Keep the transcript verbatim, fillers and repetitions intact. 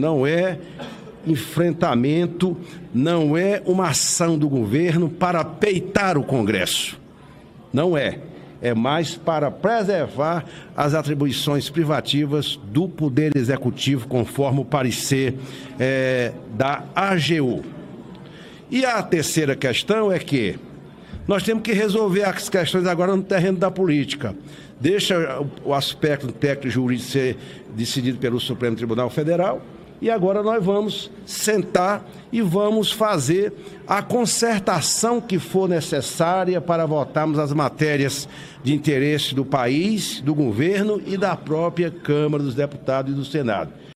não é enfrentamento, não é uma ação do governo para peitar o Congresso. Não é. É mais para preservar as atribuições privativas do Poder Executivo, conforme o parecer é, da A G U. E a terceira questão é que nós temos que resolver as questões agora no terreno da política. Deixa o aspecto técnico e jurídico ser decidido pelo Supremo Tribunal Federal. E agora nós vamos sentar e vamos fazer a concertação que for necessária para votarmos as matérias de interesse do país, do governo e da própria Câmara dos Deputados e do Senado.